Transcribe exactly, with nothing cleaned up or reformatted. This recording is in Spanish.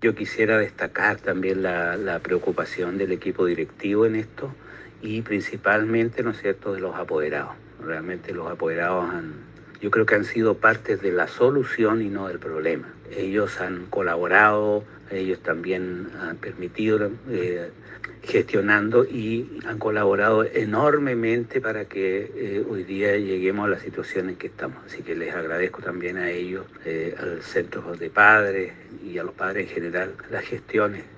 Yo quisiera destacar también la, la preocupación del equipo directivo en esto y principalmente, ¿no es cierto?, de los apoderados. Realmente los apoderados han, yo creo que han sido parte de la solución y no del problema. Ellos han colaborado, ellos también han permitido eh, gestionando y han colaborado enormemente para que eh, hoy día lleguemos a la situación en que estamos. Así que les agradezco también a ellos, eh, al centro de padres y a los padres en general, las gestiones